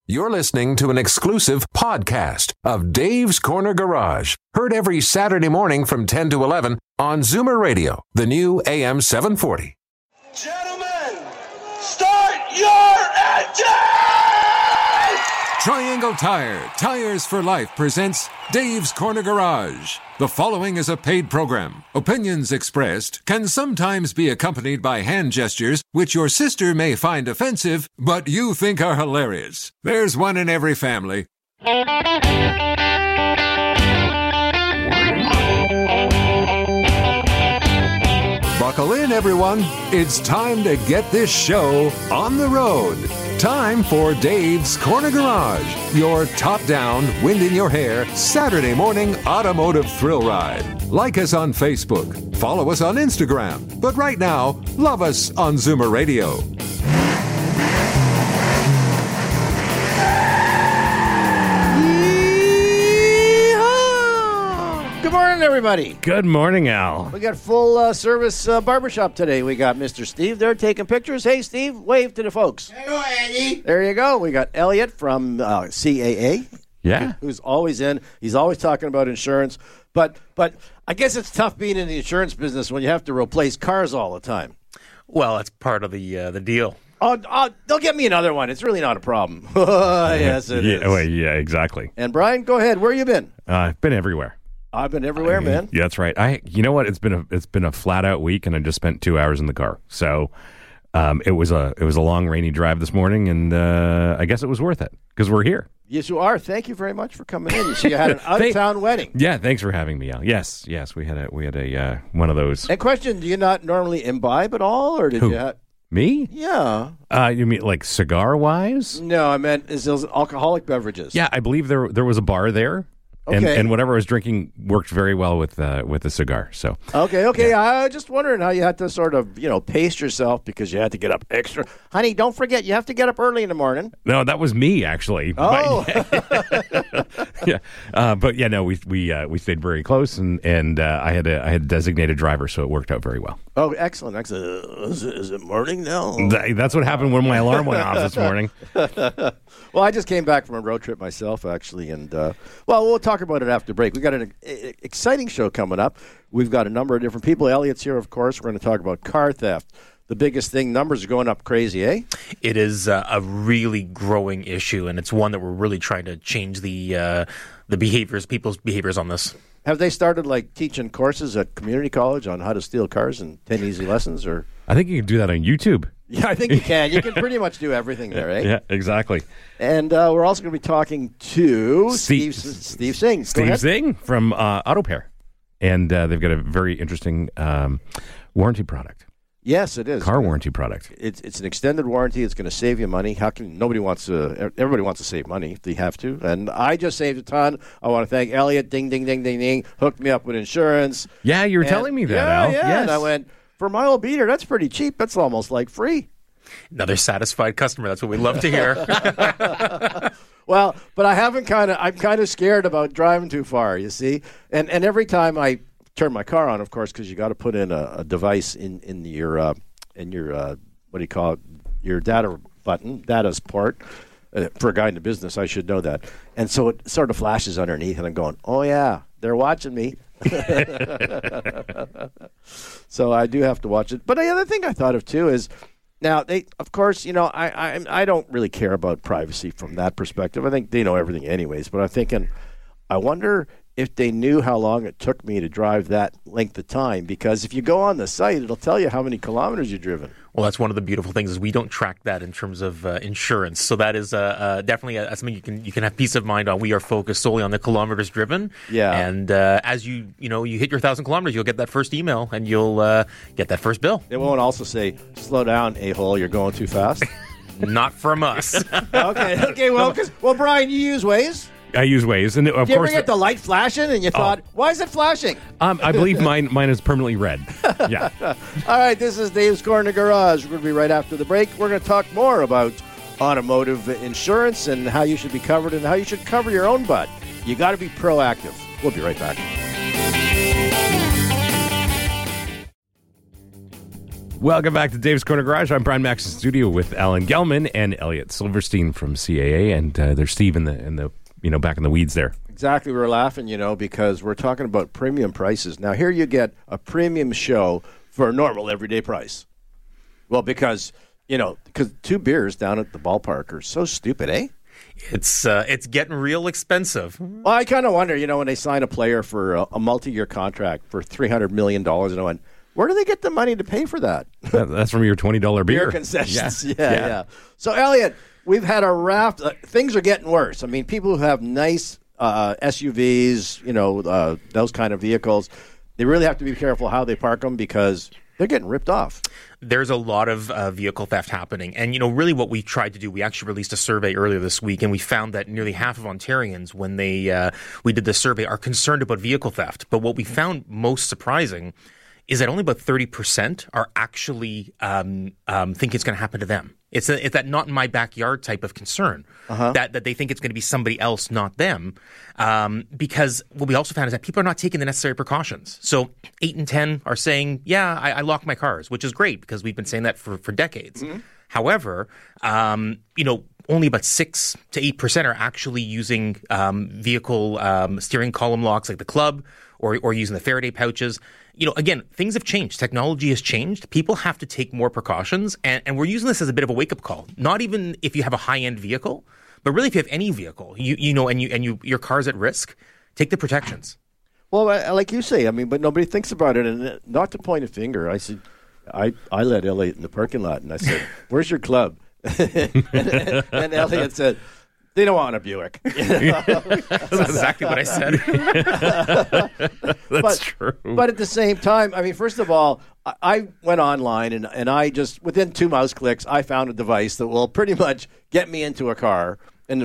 You're listening to an exclusive podcast of Dave's Corner Garage. Heard every Saturday morning from 10 to 11 on Zoomer Radio, the new AM 740. Gentlemen, start your engine! Triangle Tire, Tires for Life presents Dave's Corner Garage. The following is a paid program. Opinions expressed can sometimes be accompanied by hand gestures which your sister may find offensive, but you think are hilarious. There's one in every family. Buckle in, everyone. It's time to get this show on the road. Time for Dave's Corner Garage, your top-down, wind in your hair, Saturday morning automotive thrill ride. Like us on Facebook, follow us on Instagram, but right now, love us on Zoomer Radio. Good morning, everybody. Good morning, Al. We got full service barbershop today. We got Mr. Steve there taking pictures. Hey, Steve, wave to the folks. Hello, Eddie. There you go. We got Elliot from CAA. Yeah. Who's always in. He's always talking about insurance. But I guess it's tough being in the insurance business when you have to replace cars all the time. Well, that's part of the deal. Oh, they'll get me another one. It's really not a problem. Yes, it is. Well, yeah, exactly. And Brian, go ahead. Where you been? I've been everywhere. I've been everywhere, man. Yeah, that's right. You know what? It's been a flat out week, and I just spent 2 hours in the car. So it was a long rainy drive this morning, and I guess it was worth it because we're here. Yes, you are. Thank you very much for coming in. So you had an out of town wedding. Yeah, thanks for having me, Al. Yes, we had a one of those. And question: do you not normally imbibe at all, or did Who? you? Me? Yeah. You mean like cigar wise? No, I meant is those alcoholic beverages. Yeah, I believe there was a bar there. Okay. And whatever I was drinking worked very well with the cigar. So Okay. Yeah. I was just wondering how you had to sort of, pace yourself because you had to get up extra. Honey, don't forget, you have to get up early in the morning. No, that was me actually. Oh. Yeah. But yeah, no, we stayed very close, and I had a designated driver, so it worked out very well. Oh, excellent. Is it morning now? That's what happened when my alarm went off this morning. Well, I just came back from a road trip myself, actually, and we'll talk about it after break. We got an exciting show coming up. We've got a number of different people. Elliot's here, of course. We're going to talk about car theft. The biggest thing, numbers are going up crazy, eh? It is a really growing issue, and it's one that we're really trying to change the people's behaviors on this. Have they started teaching courses at community college on how to steal cars and 10 easy lessons? Or I think you can do that on YouTube. Yeah, I think you can. You can pretty much do everything there, eh? Yeah, exactly. And we're also going to be talking to Steve Singh. Steve Singh from AutoPair. And they've got a very interesting warranty product. Yes, it is. Car warranty product. It's an extended warranty. It's going to save you money. Everybody wants to save money if they have to. And I just saved a ton. I want to thank Elliot. Ding, ding, ding, ding, ding. Hooked me up with insurance. Yeah, you were telling me that, Al. Yeah, yes. And I went, for my old beater, that's pretty cheap. That's almost like free. Another satisfied customer. That's what we love to hear. Well, but I'm kind of scared about driving too far, you see. And every time I turn my car on, of course, because you got to put in a device in your what do you call it, your data port. For a guy in the business, I should know that. And so it sort of flashes underneath, and I'm going, oh yeah, they're watching me. So I do have to watch it. But the other thing I thought of too is, now they, of course, I don't really care about privacy from that perspective. I think they know everything anyways. But I'm thinking, I wonder if they knew how long it took me to drive that length of time, because if you go on the site, it'll tell you how many kilometers you've driven. Well, that's one of the beautiful things is we don't track that in terms of insurance. So that is definitely something you can have peace of mind on. We are focused solely on the kilometers driven. Yeah. And as you hit your 1,000 kilometers, you'll get that first email and you'll get that first bill. It won't also say, slow down, a-hole, you're going too fast. Not from us. Okay. Well, Brian, you use Waze? I use Waze, and of Did you course, ever get the light flashing, and you thought, why is it flashing? I believe mine is permanently red. Yeah. All right, this is Dave's Corner Garage. We're going to be right after the break. We're going to talk more about automotive insurance and how you should be covered and how you should cover your own butt. You got to be proactive. We'll be right back. Welcome back to Dave's Corner Garage. I'm Brian Max in studio with Alan Gelman and Elliot Silverstein from CAA, and there's Steve in the back in the weeds there. Exactly. We're laughing, because we're talking about premium prices. Now, here you get a premium show for a normal everyday price. Well, because 2 beers down at the ballpark are so stupid, eh? It's getting real expensive. Well, I kind of wonder, when they sign a player for a multi-year contract for $300 million, and I went, where do they get the money to pay for that? That's from your $20 beer. Beer concessions. Yeah. So, Elliot, we've had a raft. Things are getting worse. I mean, people who have nice SUVs, those kind of vehicles, they really have to be careful how they park them because they're getting ripped off. There's a lot of vehicle theft happening. And, really what we tried to do, we actually released a survey earlier this week, and we found that nearly half of Ontarians, when we did the survey, are concerned about vehicle theft. But what we found most surprising is that only about 30% are actually think it's going to happen to them. It's that not in my backyard type of concern, that they think it's going to be somebody else, not them. Because what we also found is that people are not taking the necessary precautions. So 8 in 10 are saying, I lock my cars, which is great because we've been saying that for decades. Mm-hmm. However, only about 6 to 8% are actually using vehicle steering column locks like the club or using the Faraday pouches. Again, things have changed. Technology has changed. People have to take more precautions, and we're using this as a bit of a wake-up call. Not even if you have a high-end vehicle, but really if you have any vehicle, your car's at risk, take the protections. Well, like you say, but nobody thinks about it. And not to point a finger, I said, I let Elliot in the parking lot, and I said, "Where's your club?" and Elliot said, "They don't want a Buick." That's exactly what I said. That's true. But at the same time, first of all, I went online and I just, within 2 mouse clicks, I found a device that will pretty much get me into a car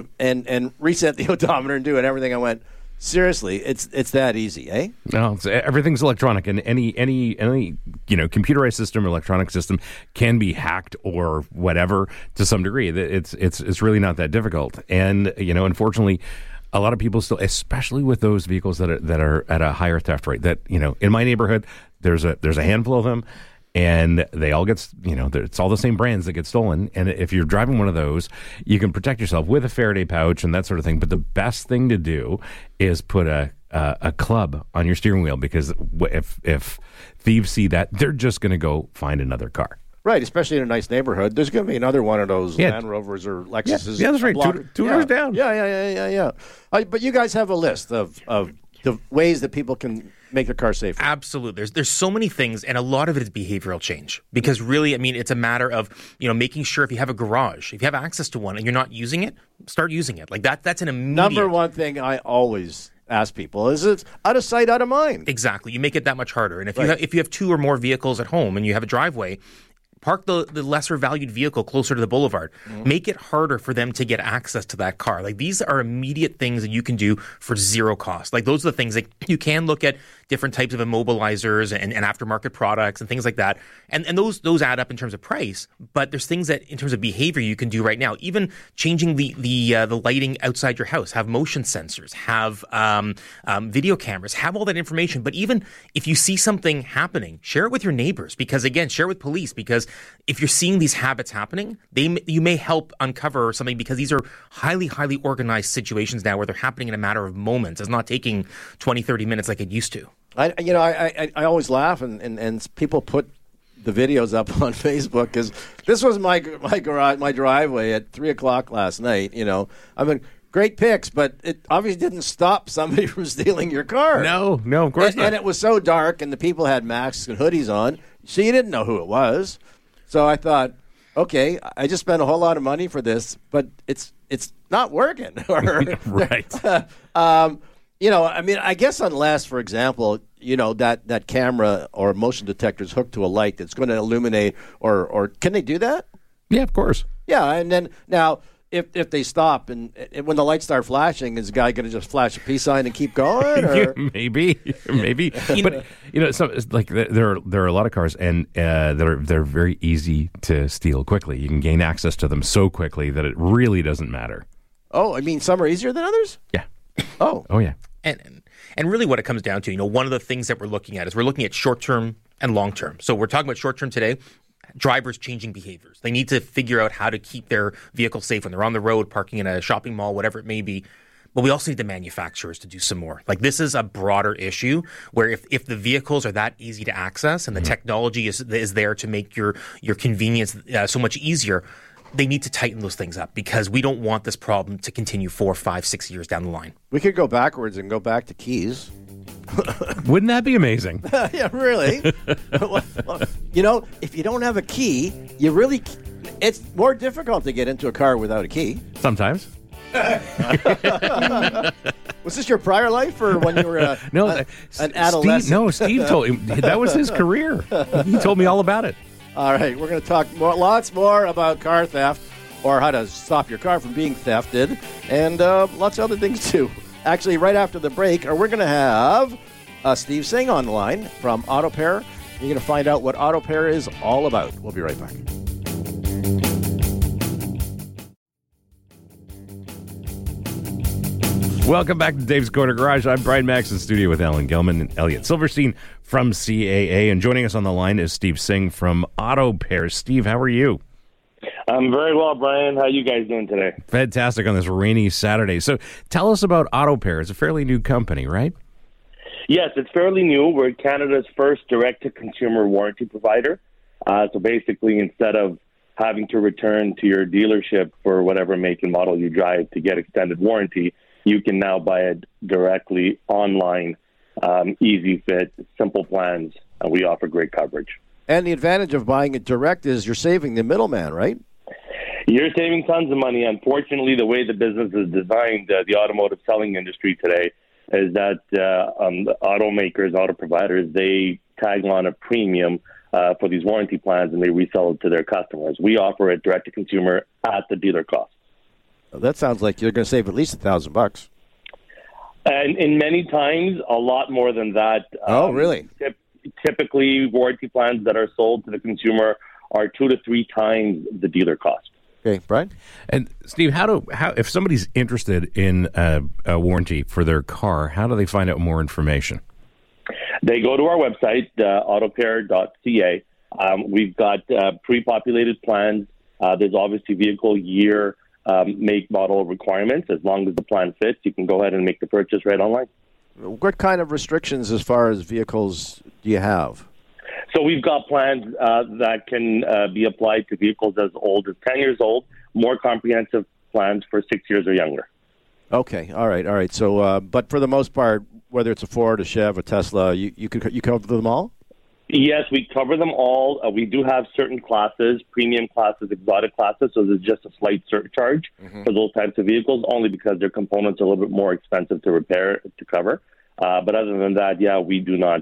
and reset the odometer and do it. Everything. I went, seriously, it's that easy, eh? No, everything's electronic, and any computerized system or electronic system can be hacked or whatever to some degree. It's really not that difficult, and unfortunately, a lot of people still, especially with those vehicles that are at a higher theft rate. That in my neighborhood, there's a handful of them. And they all get, it's all the same brands that get stolen. And if you're driving one of those, you can protect yourself with a Faraday pouch and that sort of thing. But the best thing to do is put a club on your steering wheel, because if thieves see that, they're just going to go find another car. Right, especially in a nice neighborhood. There's going to be another one of those Land Rovers or Lexuses. Yeah, that's right. Two doors down. Yeah. But you guys have a list of the ways that people can make their car safer. Absolutely. There's so many things, and a lot of it is behavioral change. Because really, it's a matter of, making sure if you have a garage, if you have access to one and you're not using it, start using it. Like that's an immediate... Number one thing I always ask people is it's out of sight, out of mind. Exactly. You make it that much harder. And if you have 2 or more vehicles at home and you have a driveway, park the lesser valued vehicle closer to the boulevard. Mm-hmm. Make it harder for them to get access to that car. Like, these are immediate things that you can do for zero cost. Like, those are the things that you can look at different types of immobilizers and aftermarket products and things like that. And those add up in terms of price. But there's things that in terms of behavior you can do right now. Even changing the lighting outside your house, have motion sensors, have video cameras, have all that information. But even if you see something happening, share it with your neighbors, because again, share it with police, because if you're seeing these habits happening, you may help uncover something, because these are highly, highly organized situations now where they're happening in a matter of moments. It's not taking 20, 30 minutes like it used to. I always laugh and people put the videos up on Facebook, because this was my garage, my driveway at 3:00 last night. Great pics, but it obviously didn't stop somebody from stealing your car. No, of course not. And it was so dark, and the people had masks and hoodies on, so you didn't know who it was. So I thought, okay, I just spent a whole lot of money for this, but it's not working. Right. I guess unless, for example, that camera or motion detector is hooked to a light that's going to illuminate, or can they do that? Yeah, of course. Yeah, and then now if they stop and when the lights start flashing, is the guy going to just flash a peace sign and keep going? Or? Maybe. But it's like there are a lot of cars, and they're very easy to steal quickly. You can gain access to them so quickly that it really doesn't matter. Oh, some are easier than others? Yeah. Oh yeah. And really what it comes down to, one of the things that we're looking at is we're looking at short-term and long-term. So we're talking about short-term today. drivers changing behaviors. They need to figure out how to keep their vehicle safe when they're on the road, parking in a shopping mall, whatever it may be. But we also need the manufacturers to do some more. Like, this is a broader issue where if the vehicles are that easy to access and the technology is there to make your convenience so much easier, they need to tighten those things up, because we don't want this problem to continue 4, 5, 6 years down the line. We could go backwards and go back to keys. Wouldn't that be amazing? Yeah, really. Well, if you don't have a key, it's more difficult to get into a car without a key. Sometimes. Was this your prior life, or when you were an adolescent? Steve told him that was his career. He told me all about it. All right, we're going to talk lots more about car theft, or how to stop your car from being thefted, and lots of other things too. Actually, right after the break, we're going to have Steve Singh on the line from AutoPair. You're going to find out what AutoPair is all about. We'll be right back. Welcome back to Dave's Corner Garage. I'm Brian Max in studio with Alan Gelman and Elliot Silverstein from CAA. And joining us on the line is Steve Singh from AutoPair. Steve, how are you? I'm very well, Brian. How are you guys doing today? Fantastic on this rainy Saturday. So tell us about AutoPair. It's a fairly new company, right? Yes, it's fairly new. We're Canada's first direct-to-consumer warranty provider. So basically, instead of having to return to your dealership for whatever make and model you drive to get extended warranty, you can now buy it directly online, easy fit, simple plans. We offer great coverage. And the advantage of buying it direct is you're saving the middleman, right? You're saving tons of money. Unfortunately, the way the business is designed, the automotive selling industry today, is that the automakers, auto providers, they tag on a premium for these warranty plans, and they resell it to their customers. We offer it direct to consumer at the dealer cost. That sounds like you're going to save at least $1,000. And in many times, a lot more than that. Oh, really? Typically, warranty plans that are sold to the consumer are 2 to 3 times the dealer cost. Okay, Brian? And Steve, how if somebody's interested in a warranty for their car, how do they find out more information? They go to our website, autopair.ca. We've got pre-populated plans. There's obviously vehicle year, make, model requirements. As long as the plan fits, you can go ahead and make the purchase right online. What kind of restrictions as far as vehicles do you have? So we've got plans that can be applied to vehicles as old as 10 years old, more comprehensive plans for 6 years or younger. Okay, all right. So, but for the most part, whether it's a Ford, a Chev, a Tesla, you cover them all? Yes, we cover them all. We do have certain classes, premium classes, exotic classes, so there's just a slight surcharge for those types of vehicles, only because their components are a little bit more expensive to repair, to cover. But other than that, yeah, we do not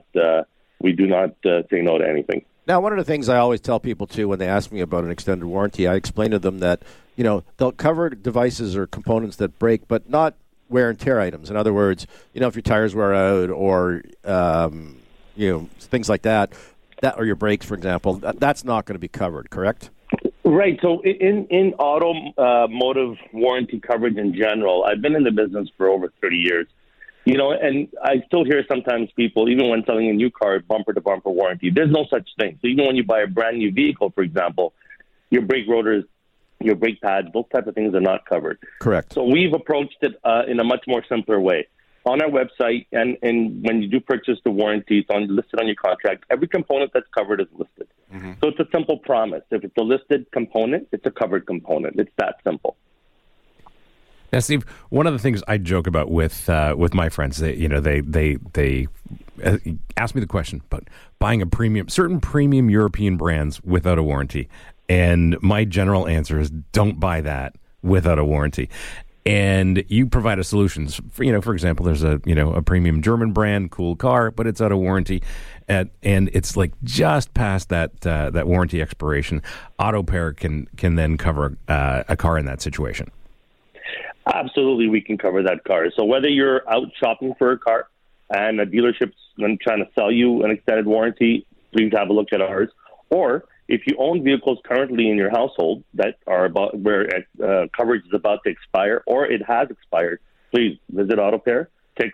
say no to anything. Now, one of the things I always tell people, too, when they ask me about an extended warranty, I explain to them that, they'll cover devices or components that break, but not wear and tear items. In other words, if your tires wear out or, things like that, or your brakes, for example, that's not going to be covered, correct? Right. So in automotive warranty coverage in general, I've been in the business for over 30 years. And I still hear sometimes people, even when selling a new car, bumper-to-bumper warranty. There's no such thing. So even when you buy a brand new vehicle, for example, your brake rotors, your brake pads, those type of things are not covered. Correct. So we've approached it in a much more simpler way. On our website, and when you do purchase the warranty, it's listed on your contract. Every component that's covered is listed. So it's a simple promise. If it's a listed component, it's a covered component. It's that simple. Now, Steve, one of the things I joke about with my friends, they ask me the question about buying certain premium European brands without a warranty, and my general answer is don't buy that without a warranty. And you provide a solution. For example, there's a premium German brand, cool car, but it's out of warranty, and it's like just past that warranty expiration. AutoPair can then cover a car in that situation. Absolutely, we can cover that car. So whether you're out shopping for a car and a dealership's trying to sell you an extended warranty, please have a look at ours. Or if you own vehicles currently in your household that are about where coverage is about to expire or it has expired, please visit AutoPair, take a look,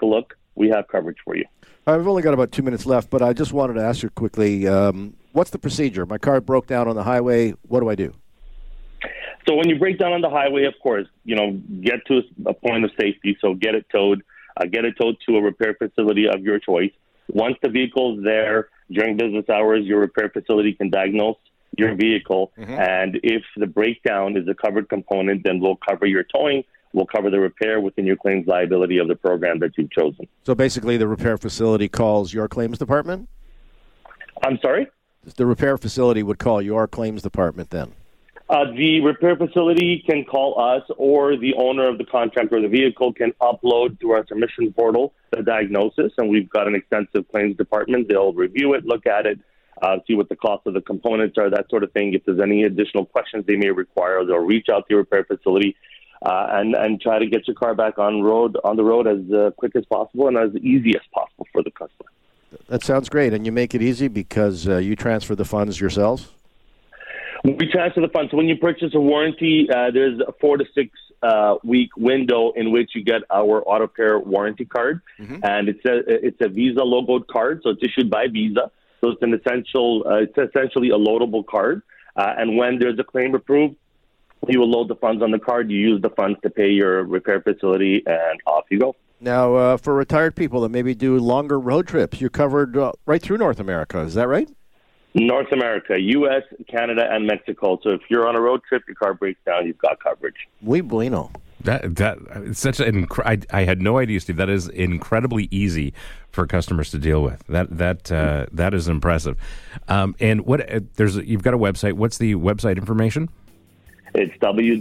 we have coverage for you. I've only got about 2 minutes left, but I just wanted to ask you quickly, what's the procedure? My car broke down on the highway. What do I do? So when you break down on the highway, of course, get to a point of safety. So get it towed to a repair facility of your choice. Once the vehicle's there during business hours, your repair facility can diagnose your vehicle. Mm-hmm. And if the breakdown is a covered component, then we'll cover your towing. We'll cover the repair within your claims liability of the program that you've chosen. So basically the repair facility calls your claims department? I'm sorry? The repair facility would call your claims department then? The repair facility can call us, or the owner of the contract or the vehicle can upload to our submission portal the diagnosis, and we've got an extensive claims department. They'll review it, look at it, see what the cost of the components are, that sort of thing. If there's any additional questions they may require, they'll reach out to your repair facility and try to get your car back on the road as quick as possible and as easy as possible for the customer. That sounds great, and you make it easy because you transfer the funds yourselves? We transfer the funds. So when you purchase a warranty, there's a 4 to 6 week window in which you get our Auto Care warranty card, and it's a Visa logoed card, so it's issued by Visa. So it's it's essentially a loadable card, and when there's a claim approved, you will load the funds on the card. You use the funds to pay your repair facility, and off you go. Now, for retired people that maybe do longer road trips, you're covered right through North America. Is that right? North America, U.S., Canada, and Mexico. So if you're on a road trip, your car breaks down, you've got coverage. Muy bueno. That it's such I had no idea, Steve. That is incredibly easy for customers to deal with. That is impressive. And you've got a website. What's the website information? It's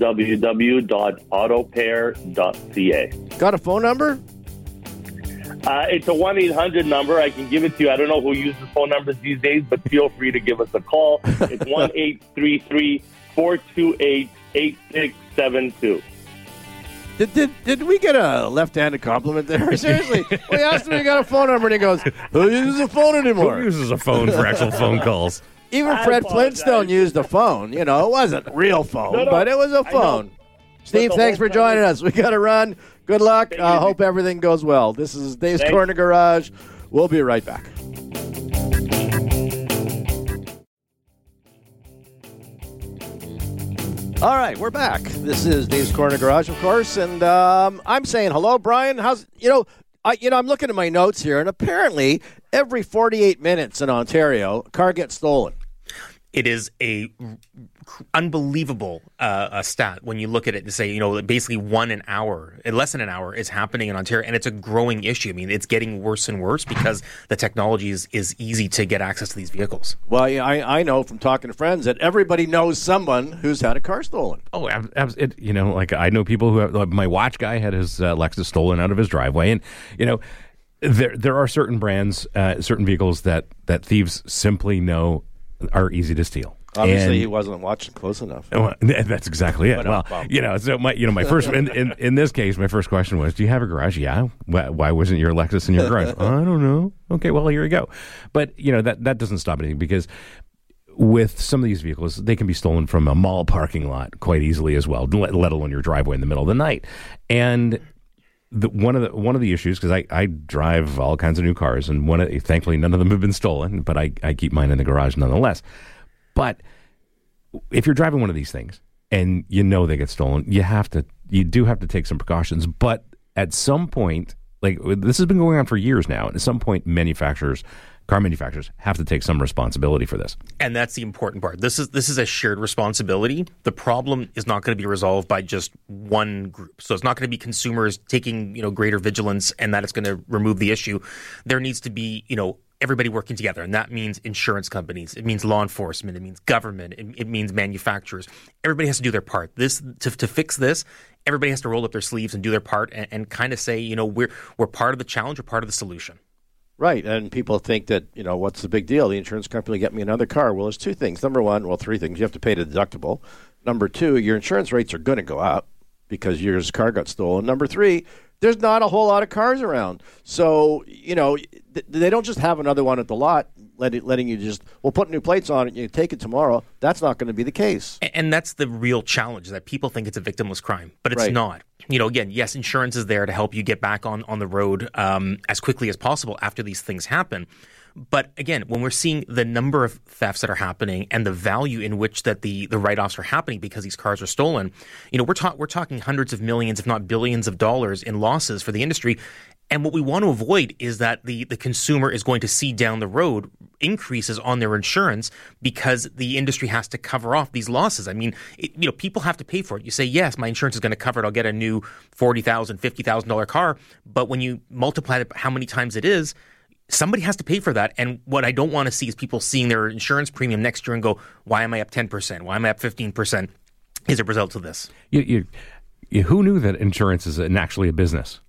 www.autopair.ca. Got a phone number? It's a 1-800 number. I can give it to you. I don't know who uses phone numbers these days, but feel free to give us a call. It's 1-833-428-8672. Did we get a left-handed compliment there? Seriously, we asked him if he got a phone number, and he goes, "Who uses a phone anymore? Who uses a phone for actual phone calls?" Even Fred Flintstone used a phone. It wasn't a real phone, but it was a phone. Steve, thanks for joining us. We got to run. Good luck. Hope everything goes well. This is Dave's Corner Garage. We'll be right back. All right, we're back. This is Dave's Corner Garage, of course, and I'm saying hello, Brian. I'm looking at my notes here, and apparently every 48 minutes in Ontario, a car gets stolen. It is a unbelievable stat when you look at it and say, basically less than an hour is happening in Ontario, and it's a growing issue. I mean, it's getting worse and worse because the technology is easy to get access to these vehicles. Well, I know from talking to friends that everybody knows someone who's had a car stolen. Oh, I know people who have, my watch guy had his Lexus stolen out of his driveway, and there are certain brands, certain vehicles that thieves simply know are easy to steal. Obviously, he wasn't watching close enough. Well, that's exactly it. Well, so my first in this case, my first question was, "Do you have a garage?" Yeah. Why wasn't your Lexus in your garage? I don't know. Okay, well, here you go. But that doesn't stop anything, because with some of these vehicles, they can be stolen from a mall parking lot quite easily as well, let alone your driveway in the middle of the night. And one of the issues, because I drive all kinds of new cars, and thankfully none of them have been stolen, but I keep mine in the garage nonetheless. But if you're driving one of these things and they get stolen, you do have to take some precautions. But at some point, this has been going on for years now, and at some point, car manufacturers have to take some responsibility for this. And that's the important part. This is a shared responsibility. The problem is not going to be resolved by just one group. So it's not going to be consumers taking, greater vigilance and that it's going to remove the issue. There needs to be, everybody working together. And that means insurance companies. It means law enforcement. It means government. It means manufacturers. Everybody has to do their part. To fix this, everybody has to roll up their sleeves and do their part and kind of say, we're part of the challenge, we're part of the solution. Right, and people think that, what's the big deal? The insurance company will get me another car. Well, there's two things. Number one, three things. You have to pay the deductible. Number two, your insurance rates are going to go up because your car got stolen. Number three, there's not a whole lot of cars around. So, they don't just have another one at the lot, letting you just, put new plates on it and you take it tomorrow. That's not going to be the case. And that's the real challenge, that people think it's a victimless crime, but it's not. Again, yes, insurance is there to help you get back on the road as quickly as possible after these things happen. But again, when we're seeing the number of thefts that are happening and the value in which that the write-offs are happening because these cars are stolen, we're talking hundreds of millions, if not billions of dollars in losses for the industry. And what we want to avoid is that the consumer is going to see down the road increases on their insurance because the industry has to cover off these losses. I mean, people have to pay for it. You say, yes, my insurance is going to cover it. I'll get a new $40,000, $50,000 car. But when you multiply it how many times it is, somebody has to pay for that. And what I don't want to see is people seeing their insurance premium next year and go, why am I up 10%? Why am I up 15% as a result of this? Who knew that insurance is actually a business?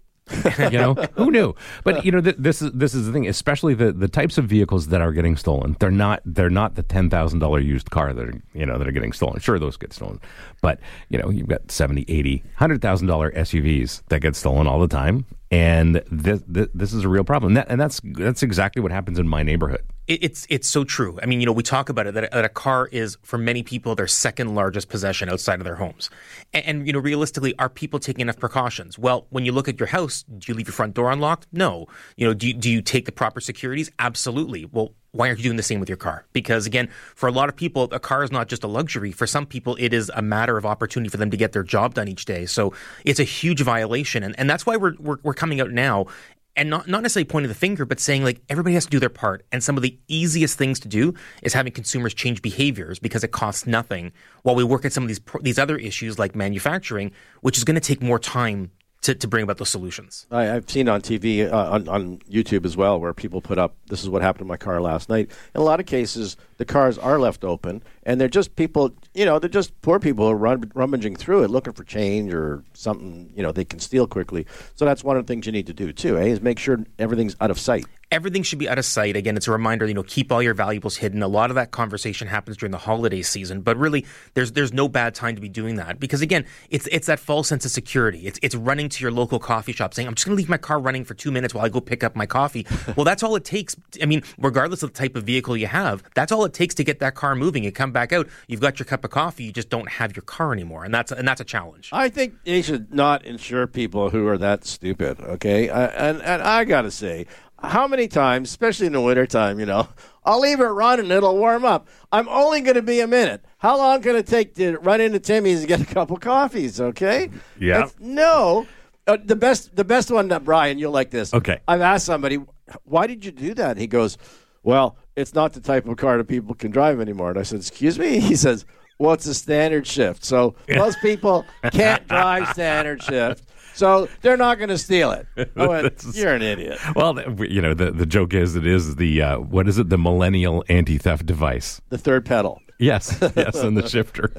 Who knew? But this is the thing, especially the types of vehicles that are getting stolen. They're not the $10,000 used car that are getting stolen. Sure, those get stolen, but you've got $70,000, $80,000, $100,000 SUVs that get stolen all the time, and this is a real problem. And that's exactly what happens in my neighborhood. It's so true. I mean, we talk about it that a car is, for many people, their second largest possession outside of their homes. And realistically, are people taking enough precautions? Well, when you look at your house, do you leave your front door unlocked? No. Do you take the proper securities? Absolutely. Well, why aren't you doing the same with your car? Because again, for a lot of people, a car is not just a luxury. For some people, it is a matter of opportunity for them to get their job done each day. So it's a huge violation. And that's why we're coming out now. And not necessarily pointing the finger, but saying like everybody has to do their part. And some of the easiest things to do is having consumers change behaviors because it costs nothing, while we work at some of these other issues like manufacturing, which is going to take more time to bring about those solutions. I've seen on TV, on YouTube as well, where people put up, this is what happened to my car last night. In a lot of cases, the cars are left open, and they're just people, they're just poor people who are rummaging through it, looking for change or something, they can steal quickly. So that's one of the things you need to do, too, is make sure everything's out of sight. Everything should be out of sight. Again, it's a reminder, keep all your valuables hidden. A lot of that conversation happens during the holiday season, but really there's no bad time to be doing that because, again, it's that false sense of security. It's running to your local coffee shop saying, I'm just going to leave my car running for 2 minutes while I go pick up my coffee. Well, that's all it takes. I mean, regardless of the type of vehicle you have, that's all it takes to get that car moving. You come back out, you've got your cup of coffee, you just don't have your car anymore, and that's a challenge. I think they should not insure people who are that stupid, okay? And I got to say, how many times, especially in the wintertime, I'll leave it running, it'll warm up. I'm only going to be a minute. How long can it take to run into Timmy's and get a couple coffees, okay? Yeah. No. The best one, Brian, you'll like this. Okay. I've asked somebody, why did you do that? He goes, well, it's not the type of car that people can drive anymore. And I said, excuse me? He says, well, it's a standard shift. So most people can't drive standard shift. So they're not going to steal it. I went, you're an idiot. Well, the joke is what is it? The millennial anti-theft device. The third pedal. Yes, and the shifter.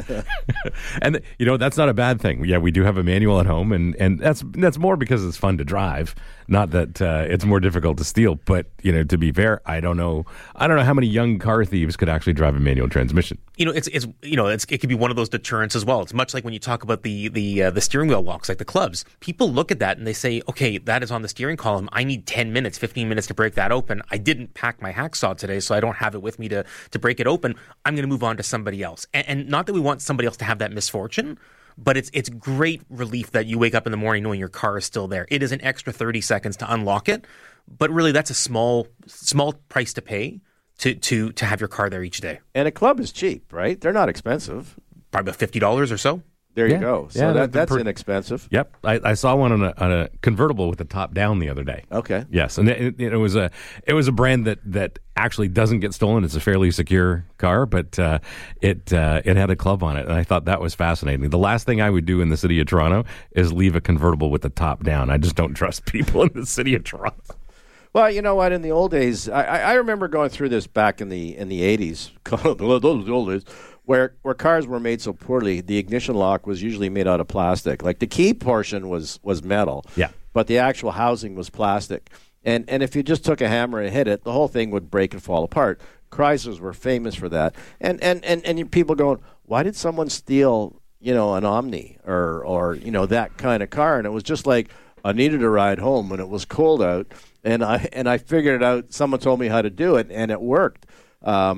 And that's not a bad thing. Yeah, we do have a manual at home, and that's more because it's fun to drive, not that it's more difficult to steal. But to be fair, I don't know how many young car thieves could actually drive a manual transmission. It could be one of those deterrents as well. It's much like when you talk about the steering wheel locks, like the clubs. People look at that and they say, okay, that is on the steering column. I need 10 minutes, 15 minutes to break that open. I didn't pack my hacksaw today, so I don't have it with me to break it open. I'm going to move on to somebody else. And not that we want somebody else to have that misfortune, but it's great relief that you wake up in the morning knowing your car is still there. It is an extra 30 seconds to unlock it, but really that's a small price to pay to have your car there each day. And a club is cheap, right? They're not expensive. Probably about $50 or so. There you go. So that's inexpensive. Yep. I saw one on a convertible with the top down the other day. Okay. Yes, and it was a brand that actually doesn't get stolen. It's a fairly secure car, but it had a club on it, and I thought that was fascinating. The last thing I would do in the city of Toronto is leave a convertible with the top down. I just don't trust people in the city of Toronto. Well, you know what? In the old days, I remember going through this back in the 80s, those old days, where cars were made so poorly, the ignition lock was usually made out of plastic. Like the key portion was metal, yeah, but the actual housing was plastic. And if you just took a hammer and hit it, the whole thing would break and fall apart. Chryslers were famous for that. And people going, why did someone steal, an Omni or that kind of car? And it was just like, I needed a ride home when it was cold out, and I figured it out. Someone told me how to do it, and it worked. But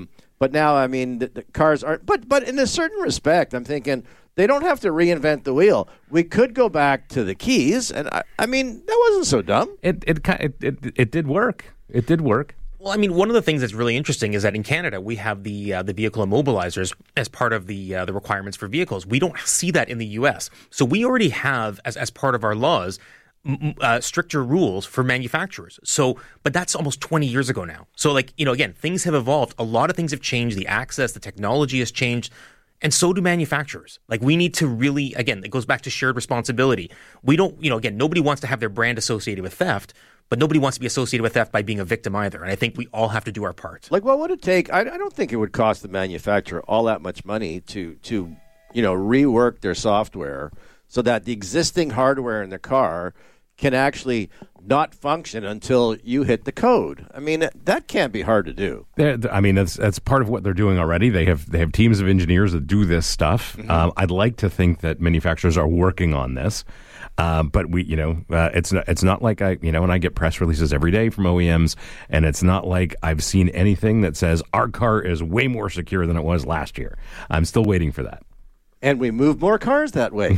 But now, I mean, the cars aren't. But in a certain respect, I'm thinking they don't have to reinvent the wheel. We could go back to the keys, and I mean, that wasn't so dumb. It did work. It did work. Well, I mean, one of the things that's really interesting is that in Canada, we have the vehicle immobilizers as part of the requirements for vehicles. We don't see that in the U.S. So we already have, as part of our laws, stricter rules for manufacturers. So, but that's almost 20 years ago now. So, like, you know, again, things have evolved. A lot of things have changed. The access, the technology has changed. And so do manufacturers. Like, we need to really, again, it goes back to shared responsibility. We don't, you know, again, nobody wants to have their brand associated with theft, but nobody wants to be associated with theft by being a victim either. And I think we all have to do our part. Like, what would it take? I don't think it would cost the manufacturer all that much money to rework their software so that the existing hardware in the car can actually not function until you hit the code. I mean, that can't be hard to do. I mean, that's part of what they're doing already. They have teams of engineers that do this stuff. Mm-hmm. I'd like to think that manufacturers are working on this. But we, it's not like and I get press releases every day from OEMs, and it's not like I've seen anything that says our car is way more secure than it was last year. I'm still waiting for that. And we move more cars that way.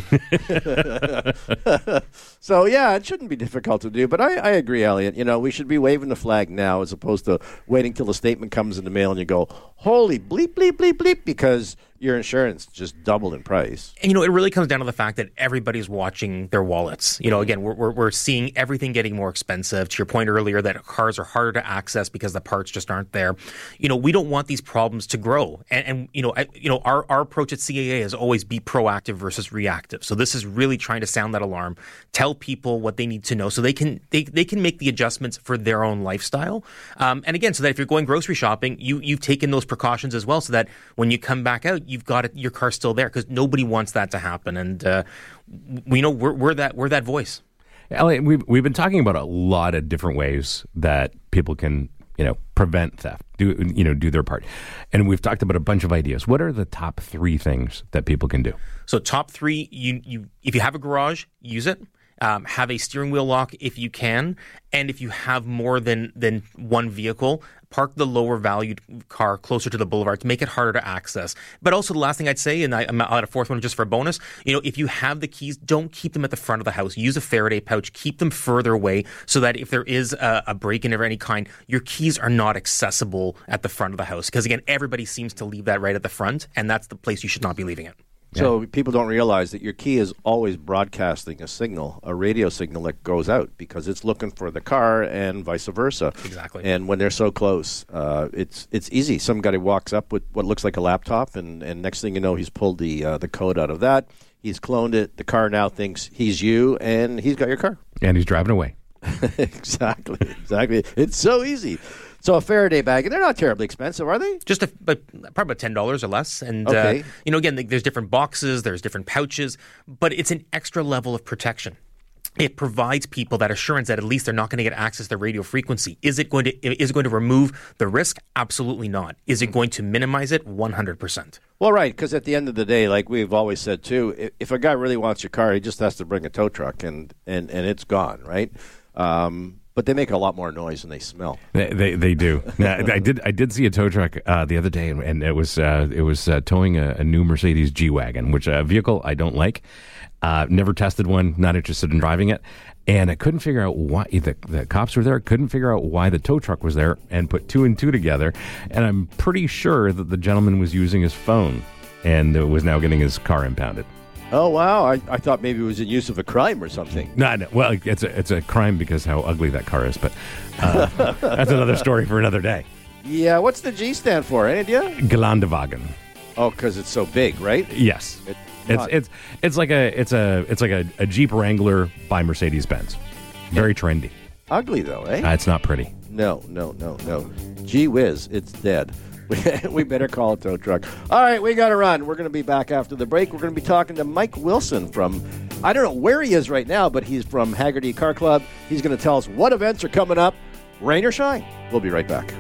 So, yeah, it shouldn't be difficult to do. But I agree, Elliot. You know, we should be waving the flag now as opposed to waiting till the statement comes in the mail and you go, holy bleep, bleep, bleep, bleep, because your insurance just doubled in price. And, it really comes down to the fact that everybody's watching their wallets. Again, we're seeing everything getting more expensive. To your point earlier that cars are harder to access because the parts just aren't there. We don't want these problems to grow. And our approach at CAA is always be proactive versus reactive. So this is really trying to sound that alarm, tell people what they need to know so they can make the adjustments for their own lifestyle. And again, so that if you're going grocery shopping, you've taken those precautions as well so that when you come back out, you've got your car still there because nobody wants that to happen. And we know we're that voice. Elliot, we've been talking about a lot of different ways that people can prevent theft, do their part. And we've talked about a bunch of ideas. What are the top 3 things that people can do? So top 3, if you have a garage, use it. Have a steering wheel lock if you can. And if you have more than one vehicle, park the lower valued car closer to the boulevard to make it harder to access. But also the last thing I'd say, and I'm out a 4th one just for a bonus, if you have the keys, don't keep them at the front of the house. Use a Faraday pouch. Keep them further away so that if there is a break-in of any kind, your keys are not accessible at the front of the house. Because again, everybody seems to leave that right at the front, and that's the place you should not be leaving it. So people don't realize that your key is always broadcasting a signal, a radio signal that goes out because it's looking for the car and vice versa. Exactly. And when they're so close, it's easy. Some guy walks up with what looks like a laptop, and next thing you know, he's pulled the code out of that. He's cloned it. The car now thinks he's you, and he's got your car. And he's driving away. Exactly. It's so easy. So a Faraday bag, and they're not terribly expensive, are they? Just probably about $10 or less. And, okay. Again, there's different boxes, there's different pouches, but it's an extra level of protection. It provides people that assurance that at least they're not going to get access to the radio frequency. Is it going to remove the risk? Absolutely not. Is it going to minimize it? 100%. Well, right, because at the end of the day, like we've always said too, if a guy really wants your car, he just has to bring a tow truck, and it's gone, right? But they make a lot more noise than they smell. They do. Now, I did see a tow truck the other day, and it was towing a new Mercedes G-Wagon, which a vehicle I don't like. Never tested one. Not interested in driving it. And I couldn't figure out why the cops were there. Couldn't figure out why the tow truck was there, and put 2 and 2 together. And I'm pretty sure that the gentleman was using his phone and was now getting his car impounded. Oh, wow. I thought maybe it was in use of a crime or something. No. Well, it's a crime because how ugly that car is, but that's another story for another day. Yeah, what's the G stand for? Any idea? Geländewagen. Oh, because it's so big, right? Yes. It's like a Jeep Wrangler by Mercedes-Benz. Very trendy. Ugly though, eh? It's not pretty. No. Gee whiz, it's dead. We better call a tow truck. All right, we got to run. We're going to be back after the break. We're going to be talking to Mike Wilson from, I don't know where he is right now, but he's from Haggerty Car Club. He's going to tell us what events are coming up, rain or shine. We'll be right back.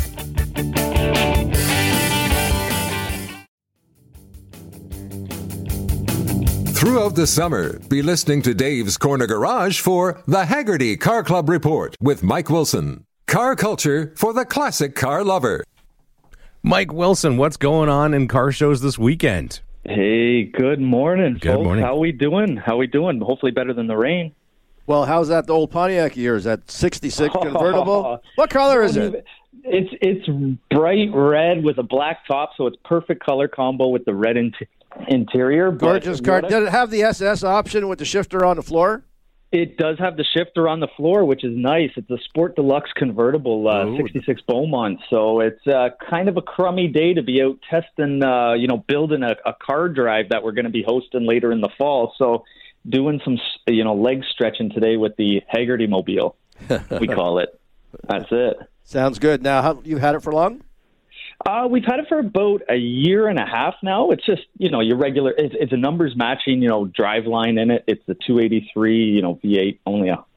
Throughout the summer, be listening to Dave's Corner Garage for the Haggerty Car Club Report with Mike Wilson. Car culture for the classic car lover. Mike Wilson, what's going on in car shows this weekend? Hey, good morning, Good folks. morning. How we doing? Hopefully better than the rain. Well, how's that the old Pontiac of yours? That 66 convertible? What color is it? It's bright red with a black top, so it's perfect color combo with the red interior. But Gorgeous car. Did it have the SS option with the shifter on the floor? It does have the shifter on the floor, which is nice. It's a Sport Deluxe convertible, 66 Beaumont. So it's kind of a crummy day to be out testing, building a car drive that we're going to be hosting later in the fall. So doing some, leg stretching today with the Haggerty Mobile, we call it. That's it. Sounds good. Now, you've had it for long? We've had it for about a year and a half now. It's just, your regular, it's a numbers matching, drive line in it. It's the 283, V8, only a,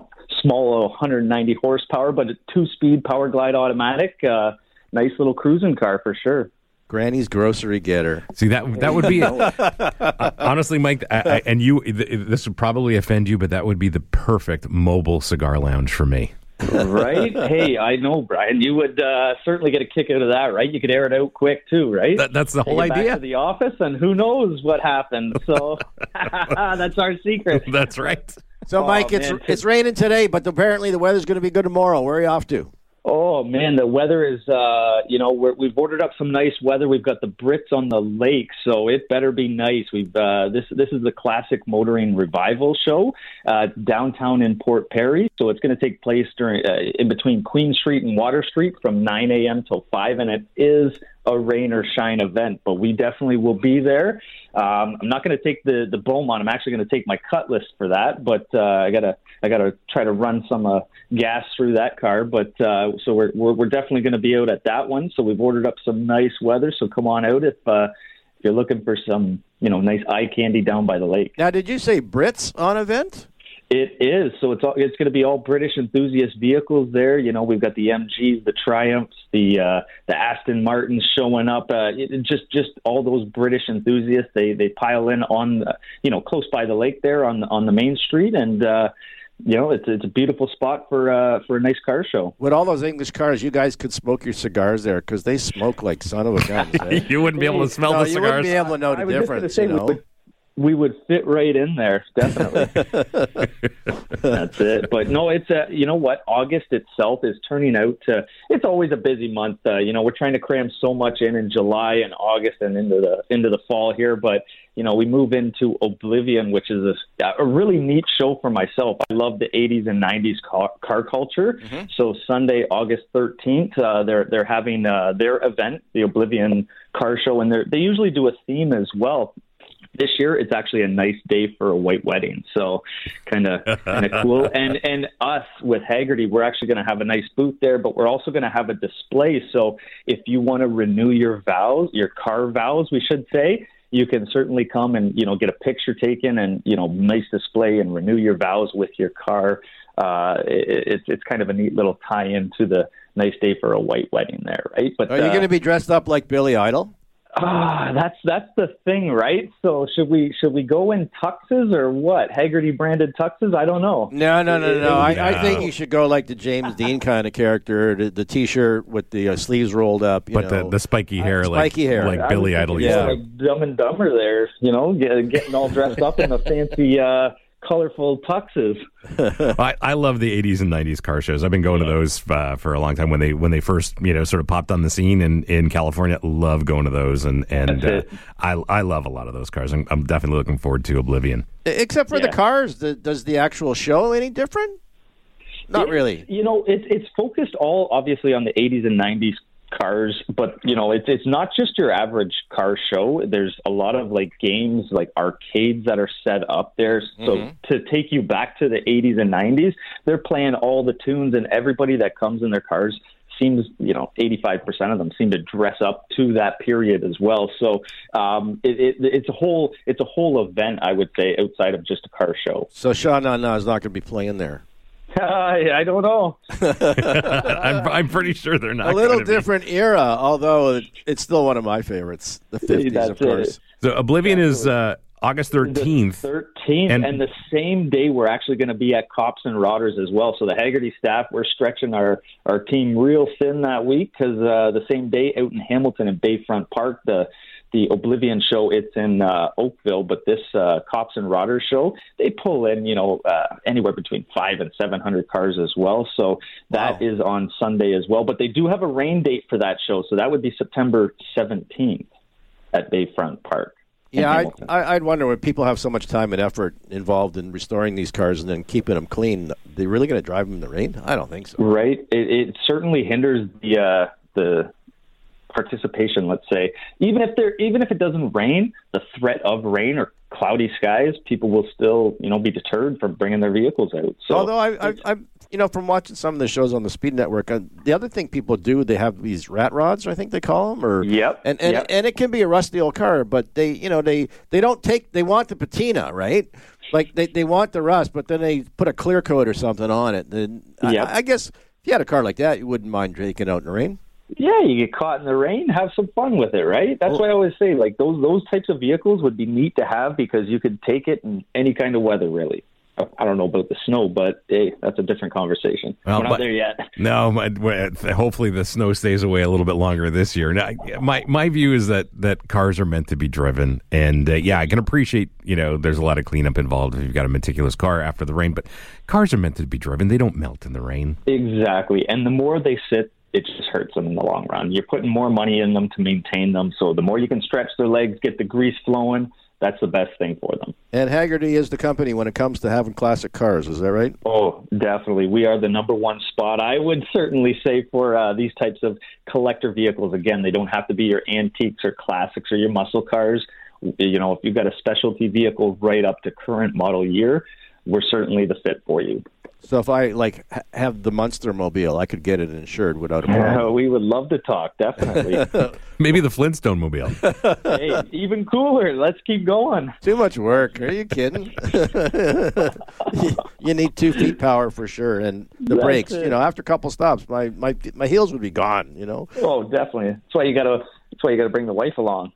small 190 horsepower, but a 2-speed Power Glide automatic. Nice little cruising car for sure. Granny's grocery getter. See, that would be honestly, Mike, and this would probably offend you, but that would be the perfect mobile cigar lounge for me. Right? Hey, I know, Brian. You would certainly get a kick out of that, right? You could air it out quick too, right? That's the whole Take it idea. Back to the office, and who knows what happened. So that's our secret. That's right. So, Mike, it's raining today, but apparently the weather's going to be good tomorrow. Where are you off to? Oh, man, the weather is, we've ordered up some nice weather. We've got the Brits on the lake, so it better be nice. This is the Classic Motoring Revival Show downtown in Port Perry. So it's going to take place in between Queen Street and Water Street from 9 a.m. till 5, and it is a rain or shine event, but we definitely will be there. I'm not going to take the Beaumont. I'm actually going to take my Cutlass for that, but I gotta try to run some gas through that car. But so we're definitely going to be out at that one. So we've ordered up some nice weather. So come on out if you're looking for some nice eye candy down by the lake. Now, did you say Brits on event? It is. So it's going to be all British enthusiast vehicles there. We've got the MGs, the Triumphs, the Aston Martins showing up. Just all those British enthusiasts. They pile in on close by the lake there on the main street, and it's a beautiful spot for a nice car show. With all those English cars, you guys could smoke your cigars there because they smoke like son of a gun. You wouldn't be able to smell the cigars. You wouldn't be able to know the difference. We would fit right in there, definitely. That's it. But no, it's you know what? August itself is turning out to. It's always a busy month. We're trying to cram so much in July and August and into the fall here. But we move into Oblivion, which is a really neat show for myself. I love the 80s and 90s car culture. Mm-hmm. So Sunday, August 13th, they're having their event, the Oblivion Car Show, and they usually do a theme as well. This year, it's actually a nice day for a white wedding, so kind of cool. And us with Haggerty, we're actually going to have a nice booth there, but we're also going to have a display. So if you want to renew your vows, your car vows, we should say, you can certainly come and get a picture taken and nice display and renew your vows with your car. It's kind of a neat little tie-in to the nice day for a white wedding there, right? But are you going to be dressed up like Billy Idol? That's the thing, right? So should we go in tuxes or what? Haggerty branded tuxes? I don't know. No. I think you should go like the James Dean kind of character, the T-shirt with the sleeves rolled up. But the spiky hair, like Billy Idol. Yeah, like Dumb and Dumber there. Getting all dressed up in the fancy. Colorful tuxes. I love the 80s and 90s car shows. I've been going to those for a long time. When they first sort of popped on the scene in California, love going to those, and I love a lot of those cars. I'm definitely looking forward to Oblivion. Except for the cars, does the actual show any different? Not really. It's focused all obviously on the 80s and 90s cars, but it's not just your average car show. There's a lot of games, like arcades that are set up there. So to take you back to the 80s and 90s, they're playing all the tunes, and everybody that comes in their cars seems 85% of them seem to dress up to that period as well. So it's a whole event, I would say, outside of just a car show. So Sha Na Na is not going to be playing there. I don't know. I'm pretty sure they're not. A little different era, although it's still one of my favorites. The 50s, of course. So Oblivion is August 13th. The 13th, and the same day we're actually going to be at Cops and Rodders as well. So the Haggerty staff, we're stretching our team real thin that week because the same day out in Hamilton at Bayfront Park, the Oblivion show, it's in Oakville, but this Cops and Rodders show, they pull in, anywhere between 500 and 700 cars as well. So that is on Sunday as well. But they do have a rain date for that show, so that would be September 17th at Bayfront Park. Yeah, I'd wonder when people have so much time and effort involved in restoring these cars and then keeping them clean, they're really going to drive them in the rain? I don't think so. Right. It certainly hinders the participation, let's say. Even if it doesn't rain, the threat of rain or cloudy skies, people will still, be deterred from bringing their vehicles out. So, although I from watching some of the shows on the Speed Network, the other thing people do, they have these rat rods, I think they call them, or and it can be a rusty old car, but they they want the patina, right? Like they want the rust, but then they put a clear coat or something on it. Then I guess if you had a car like that, you wouldn't mind taking it out in the rain. Yeah, you get caught in the rain, have some fun with it, right? That's why I always say, like, those types of vehicles would be neat to have because you could take it in any kind of weather, really. I don't know about the snow, but hey, that's a different conversation. Well, we're not there yet. No, hopefully the snow stays away a little bit longer this year. Now, my view is that cars are meant to be driven, and I can appreciate there's a lot of cleanup involved if you've got a meticulous car after the rain, but cars are meant to be driven. They don't melt in the rain. Exactly, and the more they sit, it just hurts them in the long run. You're putting more money in them to maintain them, so the more you can stretch their legs, get the grease flowing, that's the best thing for them. And Haggerty is the company when it comes to having classic cars, is that right? Oh, definitely. We are the number one spot, I would certainly say, for these types of collector vehicles. Again, they don't have to be your antiques or classics or your muscle cars. If you've got a specialty vehicle right up to current model year, we're certainly the fit for you. So if I have the Munster Mobile, I could get it insured without a problem. We would love to talk, definitely. Maybe the Flintstone Mobile. Hey, even cooler. Let's keep going. Too much work. Are you kidding? You need 2 feet power for sure, and the brakes. After a couple stops, my heels would be gone. Oh, definitely. That's why you got to bring the wife along.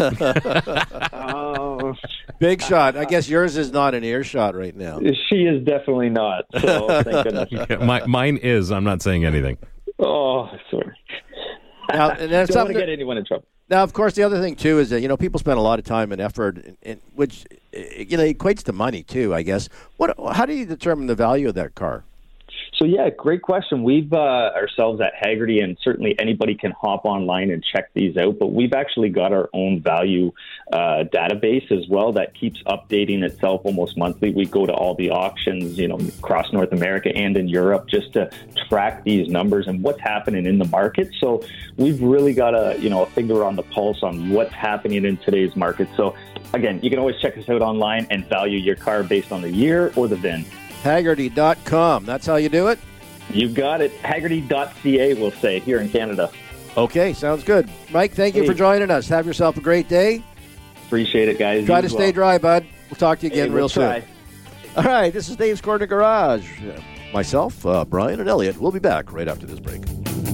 Big shot. I guess yours is not an earshot right now. She is definitely not. So thank goodness. Mine is. I'm not saying anything. Oh, sorry. Now, and don't want to get anyone in trouble. Now, of course, the other thing too is that people spend a lot of time and effort, which equates to money too. I guess. How do you determine the value of that car? So, yeah, great question. We've ourselves at Haggerty, and certainly anybody can hop online and check these out, but we've actually got our own value database as well that keeps updating itself almost monthly. We go to all the auctions, across North America and in Europe just to track these numbers and what's happening in the market. So we've really got a finger on the pulse on what's happening in today's market. So, again, you can always check us out online and value your car based on the year or the VIN. Haggerty.com. That's how you do it? You got it. Haggerty.ca, we'll say, here in Canada. Okay, sounds good. Mike, thank you for joining us. Have yourself a great day. Appreciate it, guys. Try to stay dry, bud. We'll talk to you again real soon. Try. All right, this is Dave's Corner Garage. Myself, Brian, and Elliot. We'll be back right after this break.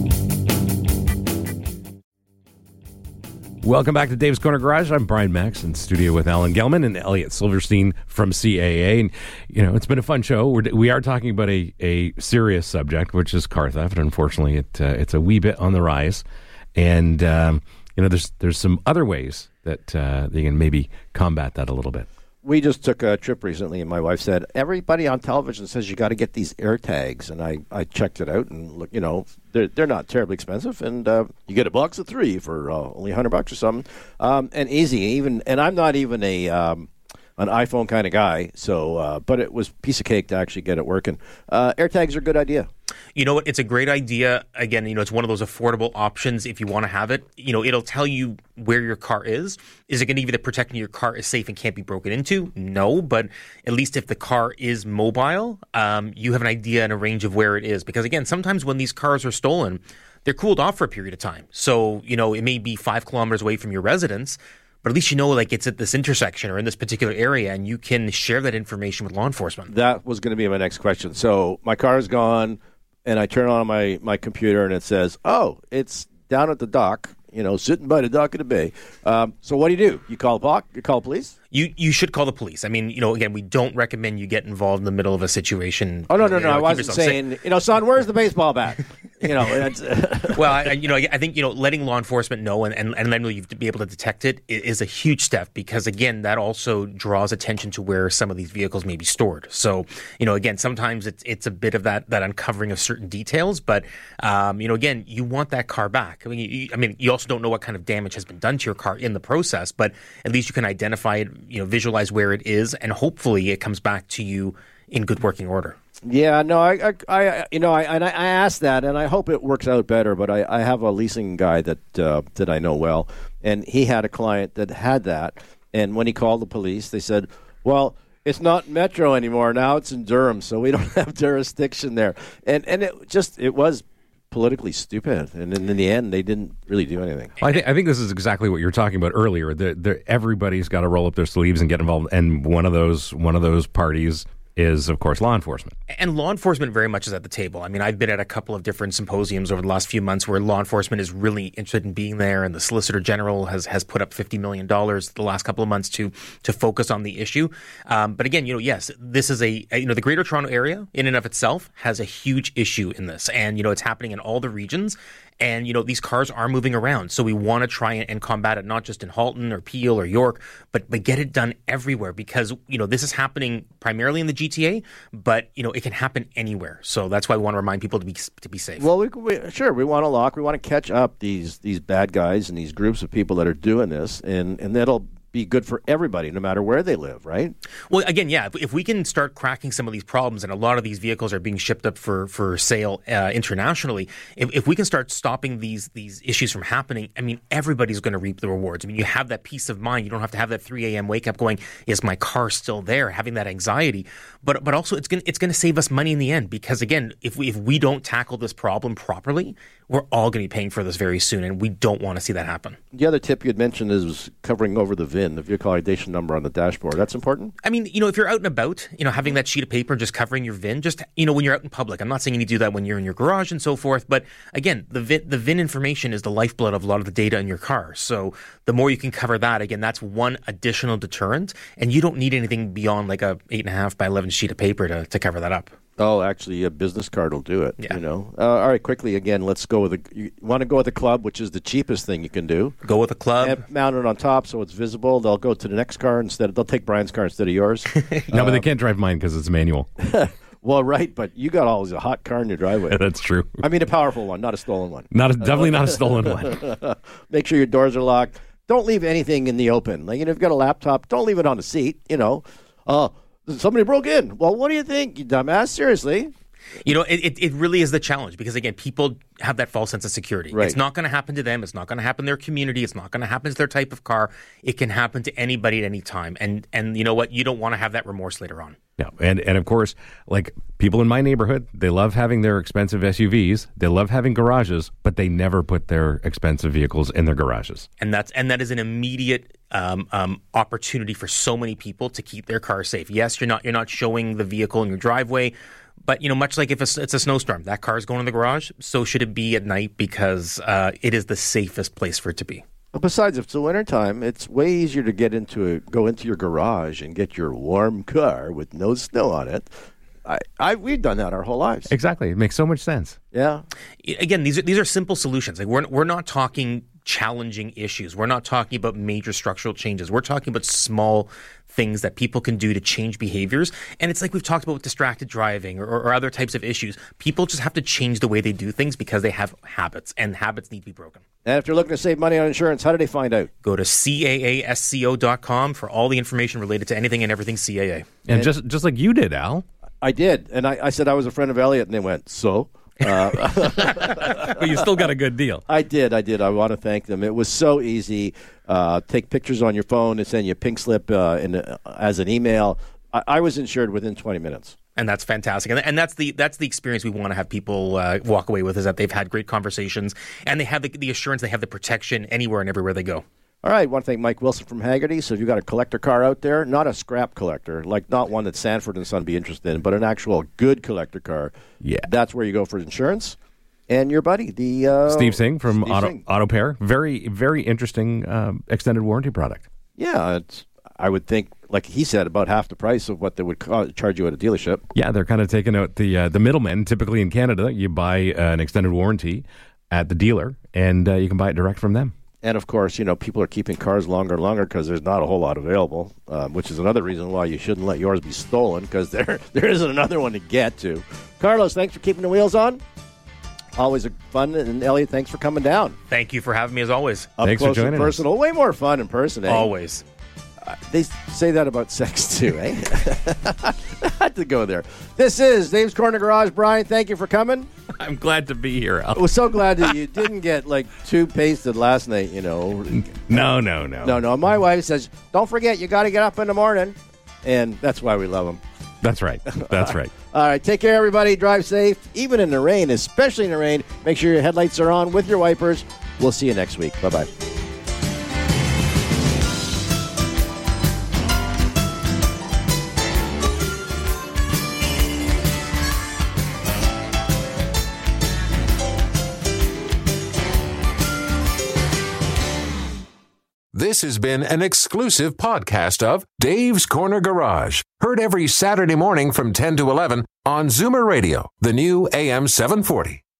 Welcome back to Dave's Corner Garage. I'm Brian Max in studio with Alan Gelman and Elliot Silverstein from CAA. And, it's been a fun show. We are talking about a serious subject, which is car theft. And unfortunately, it's a wee bit on the rise. And, there's some other ways that you can maybe combat that a little bit. We just took a trip recently, and my wife said, everybody on television says you got to get these air tags. And I checked it out, and look, they're not terribly expensive, and you get a box of 3 for only $100 or something, and easy. And I'm not even an iPhone kind of guy, so but it was a piece of cake to actually get it working. Air tags are a good idea. You know what? It's a great idea. Again, it's one of those affordable options if you want to have it. It'll tell you where your car is. Is it going to give you the protection your car is safe and can't be broken into? No, but at least if the car is mobile, you have an idea and a range of where it is. Because again, sometimes when these cars are stolen, they're cooled off for a period of time. So, it may be 5 kilometers away from your residence, but at least it's at this intersection or in this particular area, and you can share that information with law enforcement. That was going to be my next question. So my car is gone, and I turn on my computer, and it says, oh, it's down at the dock, sitting by the dock of the bay. So what do? You call police? You should call the police. I mean, again, we don't recommend you get involved in the middle of a situation. Oh, no. I wasn't saying, son, where's the baseball bat? Well, I think, letting law enforcement know and then you be able to detect it is a huge step because, again, that also draws attention to where some of these vehicles may be stored. So, again, sometimes it's a bit of that uncovering of certain details. But, again, you want that car back. I mean, you also don't know what kind of damage has been done to your car in the process, but at least you can identify it, visualize where it is, and hopefully it comes back to you in good working order. Yeah, no, I asked that, and I hope it works out better. But I have a leasing guy that I know well, and he had a client that had that, and when he called the police, they said, "Well, it's not Metro anymore. Now it's in Durham, so we don't have jurisdiction there." And it was politically stupid, and in the end, they didn't really do anything. I think this is exactly what you were talking about earlier. Everybody's got to roll up their sleeves and get involved, and one of those parties is, of course, law enforcement. And law enforcement very much is at the table. I mean, I've been at a couple of different symposiums over the last few months where law enforcement is really interested in being there, and the Solicitor General has put up $50 million the last couple of months to focus on the issue. But again, yes, this is the Greater Toronto Area in and of itself has a huge issue in this, and it's happening in all the regions. And, these cars are moving around. So we want to try and combat it, not just in Halton or Peel or York, but get it done everywhere because, this is happening primarily in the GTA, but, it can happen anywhere. So that's why we want to remind people to be safe. Well, we want to lock. We want to catch up these bad guys and these groups of people that are doing this, and that'll be good for everybody, no matter where they live, right? Well, again, yeah, if we can start cracking some of these problems, and a lot of these vehicles are being shipped up for sale internationally, if we can start stopping these issues from happening, I mean, everybody's going to reap the rewards. I mean, you have that peace of mind. You don't have to have that 3 a.m. wake up going, is my car still there? Having that anxiety. But also it's going to save us money in the end because, again, if we don't tackle this problem properly, we're all going to be paying for this very soon, and we don't want to see that happen. The other tip you had mentioned is covering over the VIN, the vehicle identification number on the dashboard. That's important? I mean, if you're out and about, having that sheet of paper and just covering your VIN, just, when you're out in public. I'm not saying you need to do that when you're in your garage and so forth, but again, the VIN information is the lifeblood of a lot of the data in your car. So the more you can cover that, again, that's one additional deterrent, and you don't need anything beyond like a 8.5 by 11 sheet of paper to cover that up. Oh, actually, a business card will do it. Yeah. All right, quickly again. Let's go with you want to go with the club, which is the cheapest thing you can do. Go with the club. And mount it on top so it's visible. They'll go to the next car instead. They'll take Brian's car instead of yours. No, but they can't drive mine because it's manual. Well, right, but you got always a hot car in your driveway. That's true. I mean, a powerful one, not a stolen one. Definitely not a stolen one. Make sure your doors are locked. Don't leave anything in the open. Like, if you've got a laptop, don't leave it on the seat. Somebody broke in. Well, what do you think, you dumbass? Seriously. It really is the challenge because, again, people have that false sense of security. Right. It's not going to happen to them. It's not going to happen to their community. It's not going to happen to their type of car. It can happen to anybody at any time. And you know what? You don't want to have that remorse later on. Yeah, and of course, like people in my neighborhood, they love having their expensive SUVs. They love having garages, but they never put their expensive vehicles in their garages. And that is an immediate opportunity for so many people to keep their car safe. Yes, you're not showing the vehicle in your driveway. But, much like if it's a snowstorm, that car is going in the garage, so should it be at night because it is the safest place for it to be. Besides, if it's the wintertime, it's way easier to go into your garage and get your warm car with no snow on it. We've done that our whole lives. Exactly. It makes so much sense. Yeah. Again, these are simple solutions. Like we're not talking challenging issues. We're not talking about major structural changes. We're talking about small things that people can do to change behaviors. And it's like we've talked about with distracted driving or other types of issues. People just have to change the way they do things because they have habits, and habits need to be broken. And if you're looking to save money on insurance, how do they find out? Go to caasco.com for all the information related to anything and everything CAA. And just like you did, Al. I did. And I said I was a friend of Elliot, and they went, so? But you still got a good deal. I did. I want to thank them. It was so easy. Take pictures on your phone and send you a pink slip as an email. I was insured within 20 minutes. And that's fantastic. And that's the experience we want to have people walk away with, is that they've had great conversations and they have the assurance, they have the protection anywhere and everywhere they go. All right, I want to thank Mike Wilson from Haggerty. So if you've got a collector car out there, not a scrap collector, like not one that Sanford and Son be interested in, but an actual good collector car, yeah, that's where you go for insurance. And your buddy, the Steve Singh from Steve Singh. Auto Pair. Very, very interesting extended warranty product. Yeah, I would think, like he said, about half the price of what they would charge you at a dealership. Yeah, they're kind of taking out the middlemen. Typically in Canada, you buy an extended warranty at the dealer, and you can buy it direct from them. And, of course, people are keeping cars longer and longer because there's not a whole lot available, which is another reason why you shouldn't let yours be stolen, because there isn't another one to get to. Carlos, thanks for keeping the wheels on. Always fun. And, Elliot, thanks for coming down. Thank you for having me, as always. Up Thanks close for joining and personal. Way more fun in person, eh? Always. They say that about sex, too, eh? I had to go there. This is Dave's Corner Garage. Brian, thank you for coming. I'm glad to be here, Al. I was so glad that you didn't get, too pasted last night, No. No. My wife says, don't forget, you got to get up in the morning. And that's why we love them. That's right. That's right. All right, take care, everybody. Drive safe, even in the rain, especially in the rain. Make sure your headlights are on with your wipers. We'll see you next week. Bye-bye. This has been an exclusive podcast of Dave's Corner Garage. Heard every Saturday morning from 10 to 11 on Zoomer Radio, the new AM 740.